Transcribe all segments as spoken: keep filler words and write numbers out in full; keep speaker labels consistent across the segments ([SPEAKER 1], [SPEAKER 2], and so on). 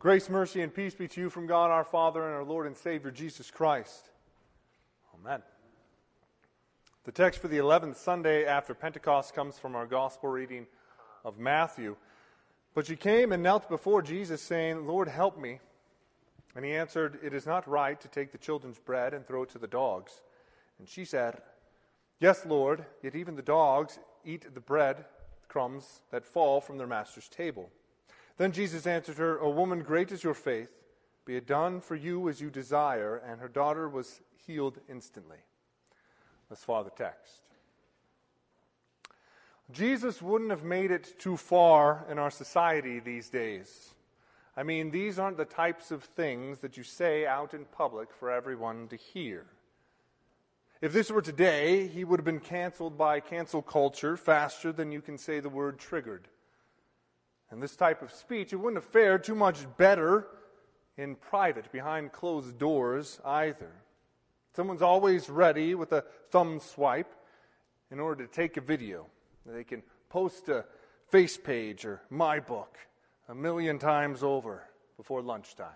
[SPEAKER 1] Grace, mercy, and peace be to you from God our Father and our Lord and Savior Jesus Christ. Amen. The text for the eleventh Sunday after Pentecost comes from our gospel reading of Matthew. But she came and knelt before Jesus, saying, Lord, help me. And he answered, It is not right to take the children's bread and throw it to the dogs. And she said, Yes, Lord, yet even the dogs eat the bread crumbs that fall from their master's table. Then Jesus answered her, O woman, great is your faith. Be it done for you as you desire. And her daughter was healed instantly. Let's follow the text. Jesus wouldn't have made it too far in our society these days. I mean, these aren't the types of things that you say out in public for everyone to hear. If this were today, he would have been canceled by cancel culture faster than you can say the word triggered. And this type of speech, it wouldn't have fared too much better in private, behind closed doors either. Someone's always ready with a thumb swipe in order to take a video. They can post a face page or my book a million times over before lunchtime.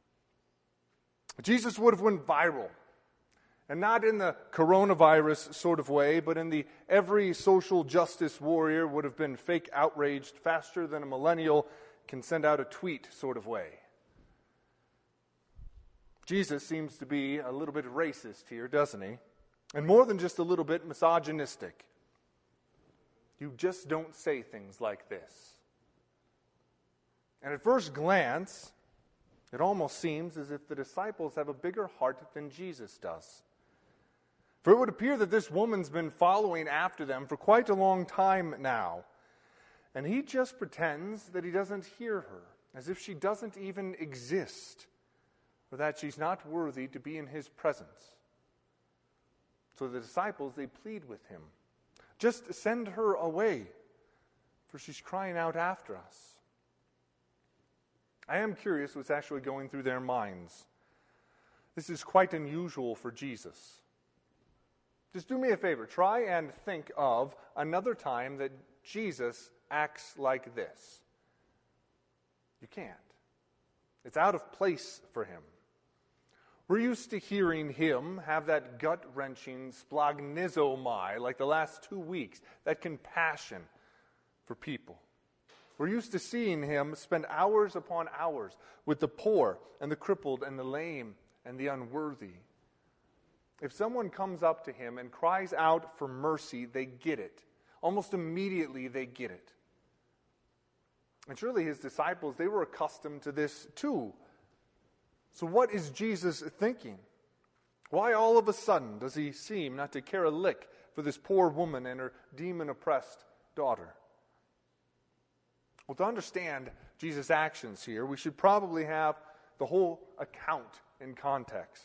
[SPEAKER 1] Jesus would have went viral. And not in the coronavirus sort of way, but in the every social justice warrior would have been fake outraged faster than a millennial can send out a tweet sort of way. Jesus seems to be a little bit racist here, doesn't he? And more than just a little bit misogynistic. You just don't say things like this. And at first glance, it almost seems as if the disciples have a bigger heart than Jesus does. For it would appear that this woman's been following after them for quite a long time now. And he just pretends that he doesn't hear her, as if she doesn't even exist, or that she's not worthy to be in his presence. So the disciples, they plead with him, just send her away, for she's crying out after us. I am curious what's actually going through their minds. This is quite unusual for Jesus. Just do me a favor. Try and think of another time that Jesus acts like this. You can't. It's out of place for him. We're used to hearing him have that gut-wrenching splagnizomai like the last two weeks, that compassion for people. We're used to seeing him spend hours upon hours with the poor and the crippled and the lame and the unworthy. If someone comes up to him and cries out for mercy, they get it. Almost immediately they get it. And surely his disciples, they were accustomed to this too. So what is Jesus thinking? Why all of a sudden does he seem not to care a lick for this poor woman and her demon-oppressed daughter? Well, to understand Jesus' actions here, we should probably have the whole account in context.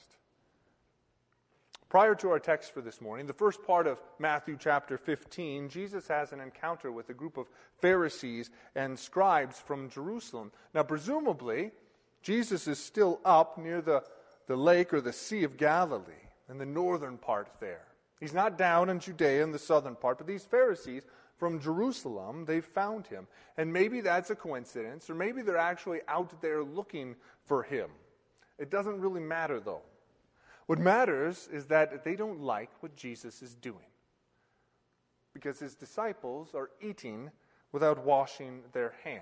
[SPEAKER 1] Prior to our text for this morning, the first part of Matthew chapter fifteen, Jesus has an encounter with a group of Pharisees and scribes from Jerusalem. Now, presumably, Jesus is still up near the, the lake or the Sea of Galilee, in the northern part there. He's not down in Judea in the southern part, but these Pharisees from Jerusalem, they've found him. And maybe that's a coincidence, or maybe they're actually out there looking for him. It doesn't really matter, though. What matters is that they don't like what Jesus is doing, because his disciples are eating without washing their hands.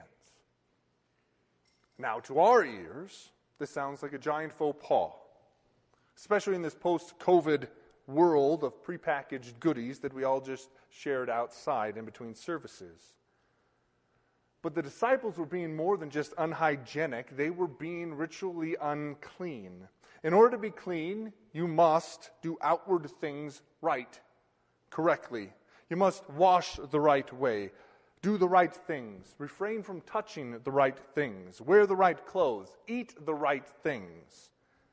[SPEAKER 1] Now, to our ears, this sounds like a giant faux pas, especially in this post-COVID world of prepackaged goodies that we all just shared outside in between services. But the disciples were being more than just unhygienic. They were being ritually unclean. In order to be clean, you must do outward things right, correctly. You must wash the right way, do the right things, refrain from touching the right things, wear the right clothes, eat the right things.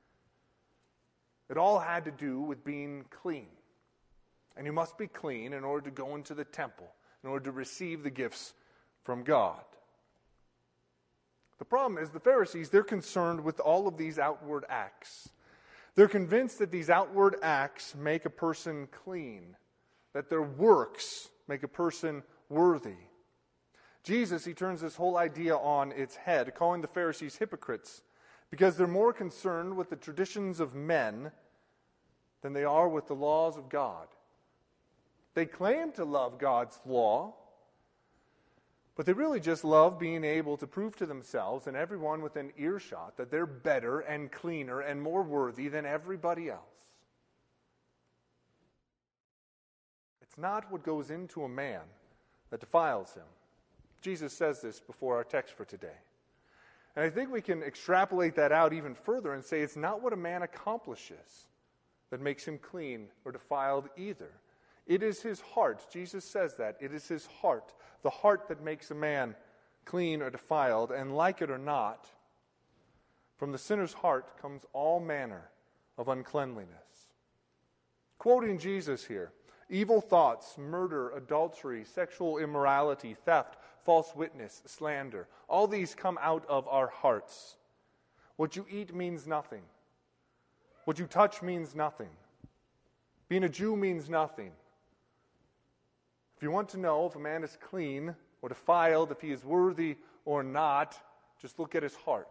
[SPEAKER 1] It all had to do with being clean. And you must be clean in order to go into the temple, in order to receive the gifts from God. The problem is the Pharisees, they're concerned with all of these outward acts. They're convinced that these outward acts make a person clean, that their works make a person worthy. Jesus, he turns this whole idea on its head, calling the Pharisees hypocrites because they're more concerned with the traditions of men than they are with the laws of God. They claim to love God's law, but they really just love being able to prove to themselves and everyone within earshot that they're better and cleaner and more worthy than everybody else. It's not what goes into a man that defiles him. Jesus says this before our text for today. And I think we can extrapolate that out even further and say it's not what a man accomplishes that makes him clean or defiled either. It is his heart. Jesus says that. It is his heart, the heart that makes a man clean or defiled. And like it or not, from the sinner's heart comes all manner of uncleanliness. Quoting Jesus here, evil thoughts, murder, adultery, sexual immorality, theft, false witness, slander, all these come out of our hearts. What you eat means nothing. What you touch means nothing. Being a Jew means nothing. If you want to know if a man is clean or defiled, if he is worthy or not, just look at his heart.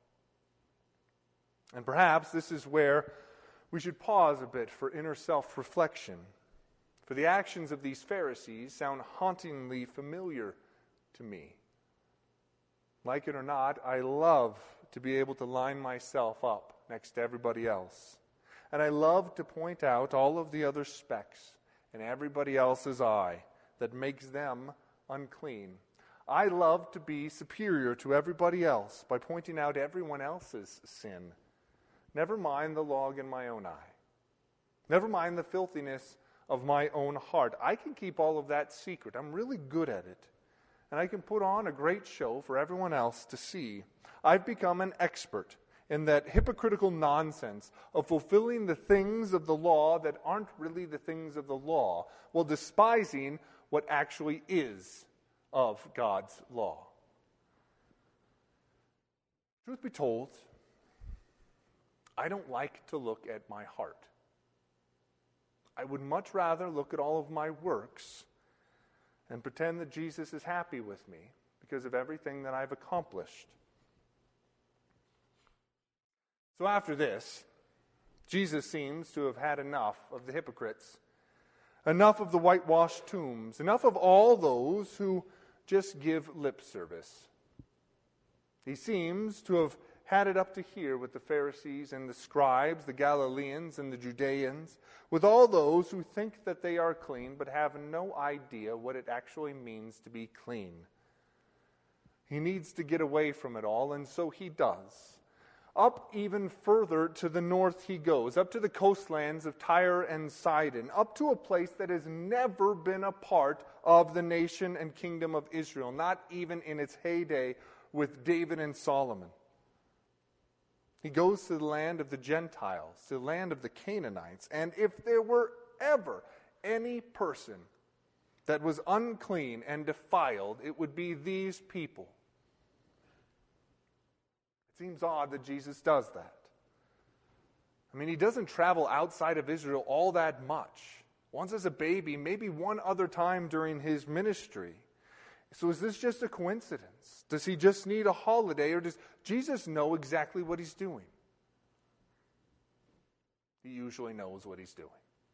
[SPEAKER 1] And perhaps this is where we should pause a bit for inner self-reflection. For the actions of these Pharisees sound hauntingly familiar to me. Like it or not, I love to be able to line myself up next to everybody else. And I love to point out all of the other specks in everybody else's eye that makes them unclean. I love to be superior to everybody else by pointing out everyone else's sin. Never mind the log in my own eye. Never mind the filthiness of my own heart. I can keep all of that secret. I'm really good at it. And I can put on a great show for everyone else to see. I've become an expert in that hypocritical nonsense of fulfilling the things of the law that aren't really the things of the law, while despising what actually is of God's law. Truth be told, I don't like to look at my heart. I would much rather look at all of my works and pretend that Jesus is happy with me because of everything that I've accomplished. So after this, Jesus seems to have had enough of the hypocrites, enough of the whitewashed tombs, enough of all those who just give lip service. He seems to have had it up to here with the Pharisees and the scribes, the Galileans and the Judeans, with all those who think that they are clean but have no idea what it actually means to be clean. He needs to get away from it all, and so he does. Up even further to the north he goes, up to the coastlands of Tyre and Sidon, up to a place that has never been a part of the nation and kingdom of Israel, not even in its heyday with David and Solomon. He goes to the land of the Gentiles, to the land of the Canaanites, and if there were ever any person that was unclean and defiled, it would be these people. It seems odd that Jesus does that. I mean, he doesn't travel outside of Israel all that much. Once as a baby, maybe one other time during his ministry. So is this just a coincidence? Does he just need a holiday, or does Jesus know exactly what he's doing? He usually knows what he's doing.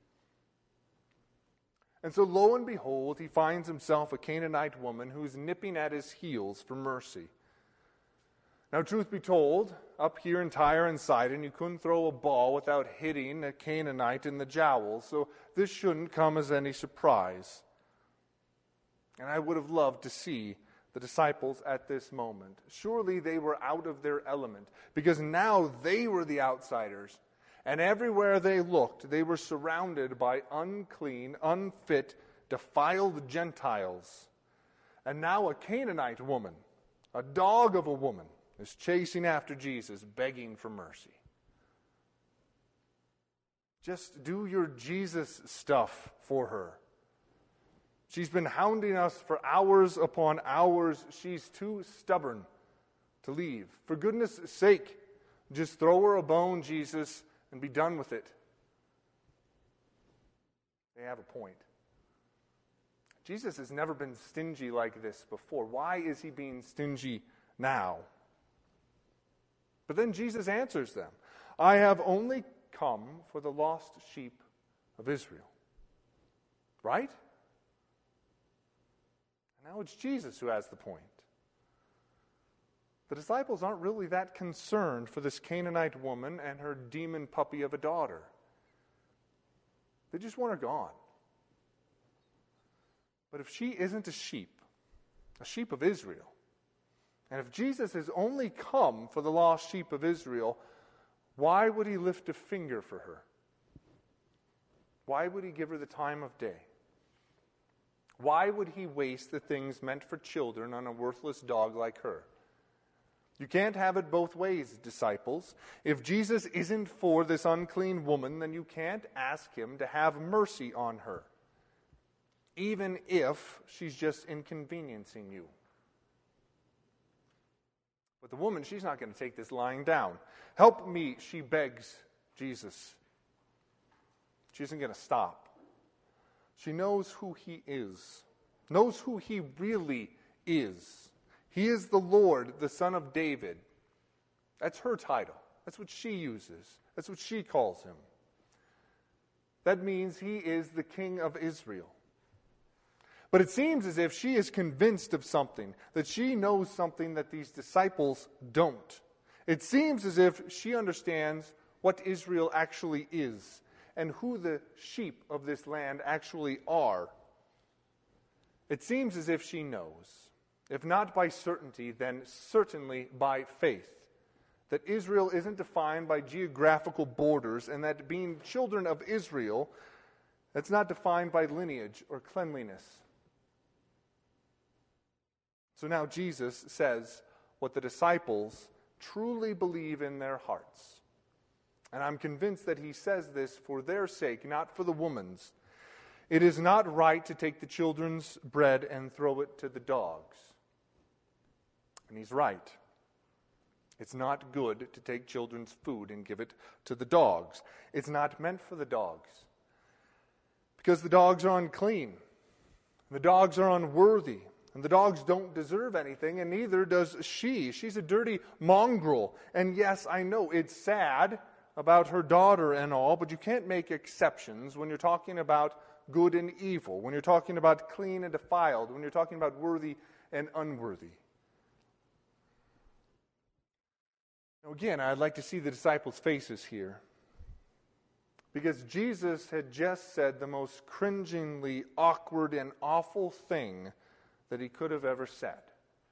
[SPEAKER 1] And so lo and behold, he finds himself a Canaanite woman who's nipping at his heels for mercy. Now, truth be told, up here in Tyre and Sidon, you couldn't throw a ball without hitting a Canaanite in the jowls, so this shouldn't come as any surprise. And I would have loved to see the disciples at this moment. Surely they were out of their element, because now they were the outsiders. And everywhere they looked, they were surrounded by unclean, unfit, defiled Gentiles. And now a Canaanite woman, a dog of a woman, is chasing after Jesus, begging for mercy. Just do your Jesus stuff for her. She's been hounding us for hours upon hours. She's too stubborn to leave. For goodness sake, just throw her a bone, Jesus, and be done with it. They have a point. Jesus has never been stingy like this before. Why is he being stingy now? But then Jesus answers them. I have only come for the lost sheep of Israel. Right? And now it's Jesus who has the point. The disciples aren't really that concerned for this Canaanite woman and her demon puppy of a daughter. They just want her gone. But if she isn't a sheep, a sheep of Israel, and if Jesus has only come for the lost sheep of Israel, why would he lift a finger for her? Why would he give her the time of day? Why would he waste the things meant for children on a worthless dog like her? You can't have it both ways, disciples. If Jesus isn't for this unclean woman, then you can't ask him to have mercy on her, even if she's just inconveniencing you. But the woman, she's not going to take this lying down. Help me, she begs Jesus. She isn't going to stop. She knows who he is, knows who he really is. He is the Lord, the Son of David. That's her title. That's what she uses. That's what she calls him. That means he is the King of Israel. But it seems as if she is convinced of something, that she knows something that these disciples don't. It seems as if she understands what Israel actually is and who the sheep of this land actually are. It seems as if she knows, if not by certainty, then certainly by faith, that Israel isn't defined by geographical borders and that being children of Israel, that's not defined by lineage or cleanliness. So now Jesus says what the disciples truly believe in their hearts. And I'm convinced that he says this for their sake, not for the woman's. It is not right to take the children's bread and throw it to the dogs. And he's right. It's not good to take children's food and give it to the dogs. It's not meant for the dogs. Because the dogs are unclean. The dogs are unworthy. And the dogs don't deserve anything, and neither does she. She's a dirty mongrel. And yes, I know it's sad about her daughter and all, but you can't make exceptions when you're talking about good and evil, when you're talking about clean and defiled, when you're talking about worthy and unworthy. Now again, I'd like to see the disciples' faces here. Because Jesus had just said the most cringingly awkward and awful thing that he could have ever said.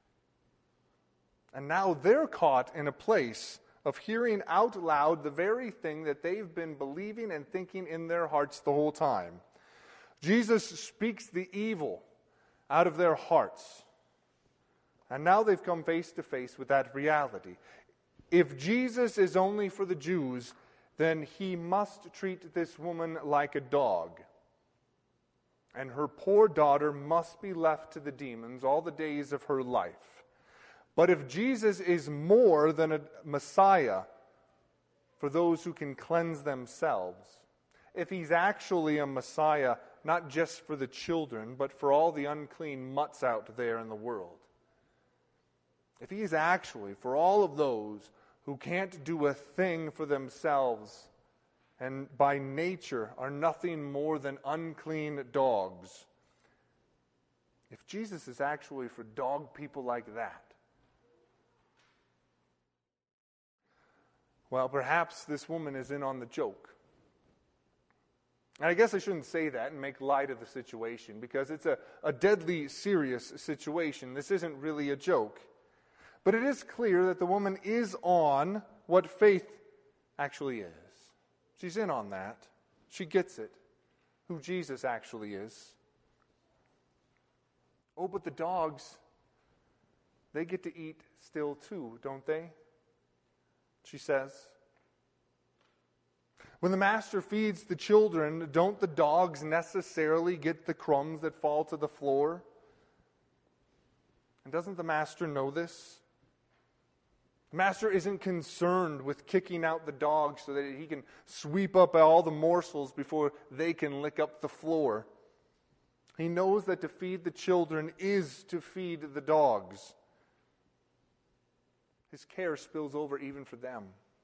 [SPEAKER 1] And now they're caught in a place of hearing out loud the very thing that they've been believing and thinking in their hearts the whole time. Jesus speaks the evil out of their hearts. And now they've come face to face with that reality. If Jesus is only for the Jews, then he must treat this woman like a dog. And her poor daughter must be left to the demons all the days of her life. But if Jesus is more than a Messiah for those who can cleanse themselves, if he's actually a Messiah not just for the children, but for all the unclean mutts out there in the world, if he is actually for all of those who can't do a thing for themselves and by nature are nothing more than unclean dogs, if Jesus is actually for dog people like that, well, perhaps this woman is in on the joke. And I guess I shouldn't say that and make light of the situation, because it's a, a deadly serious situation. This isn't really a joke. But it is clear that the woman is on what faith actually is. She's in on that. She gets it, who Jesus actually is. Oh, but the dogs, they get to eat still too, don't they? She says. When the master feeds the children, don't the dogs necessarily get the crumbs that fall to the floor? And doesn't the master know this? The master isn't concerned with kicking out the dogs so that he can sweep up all the morsels before they can lick up the floor. He knows that to feed the children is to feed the dogs. His care spills over even for them.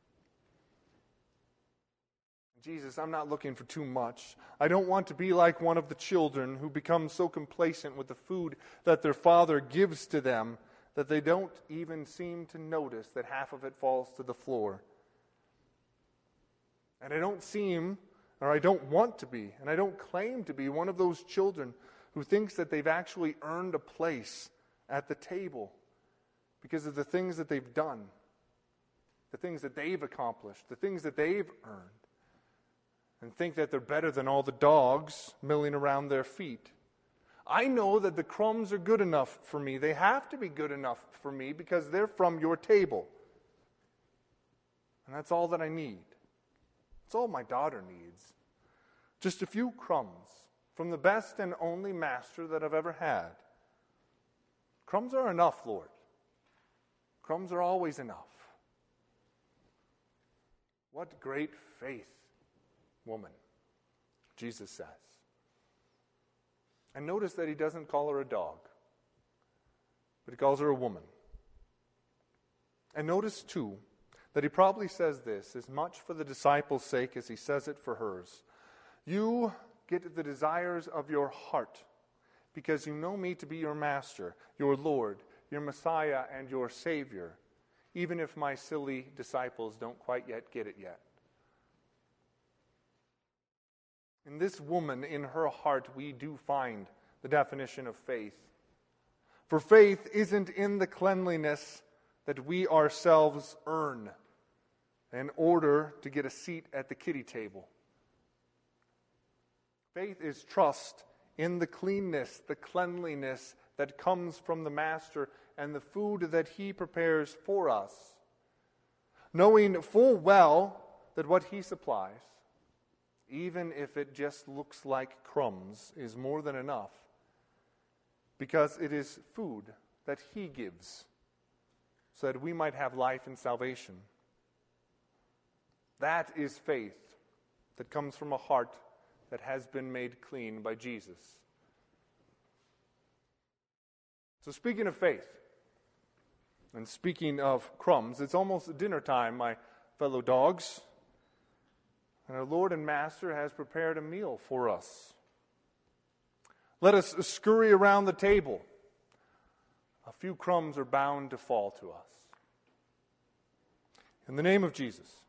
[SPEAKER 1] Jesus, I'm not looking for too much. I don't want to be like one of the children who become so complacent with the food that their father gives to them that they don't even seem to notice that half of it falls to the floor. And I don't seem, or I don't want to be, and I don't claim to be one of those children who thinks that they've actually earned a place at the table because of the things that they've done, the things that they've accomplished, the things that they've earned, and think that they're better than all the dogs milling around their feet. I know that the crumbs are good enough for me. They have to be good enough for me because they're from your table. And that's all that I need. It's all my daughter needs. Just a few crumbs from the best and only master that I've ever had. Crumbs are enough, Lord. Crumbs are always enough. What great faith, woman, Jesus says. And notice that he doesn't call her a dog, but he calls her a woman. And notice, too, that he probably says this as much for the disciples' sake as he says it for hers. You get the desires of your heart because you know me to be your master, your Lord, your Messiah, and your Savior, even if my silly disciples don't quite yet get it yet. In this woman, in her heart, we do find the definition of faith. For faith isn't in the cleanliness that we ourselves earn in order to get a seat at the kiddie table. Faith is trust in the cleanness, the cleanliness that comes from the Master and the food that he prepares for us, knowing full well that what he supplies, even if it just looks like crumbs, is more than enough, because it is food that he gives so that we might have life and salvation. That is faith that comes from a heart that has been made clean by Jesus. So speaking of faith, and speaking of crumbs, it's almost dinner time, my fellow dogs. And our Lord and Master has prepared a meal for us. Let us scurry around the table. A few crumbs are bound to fall to us. In the name of Jesus.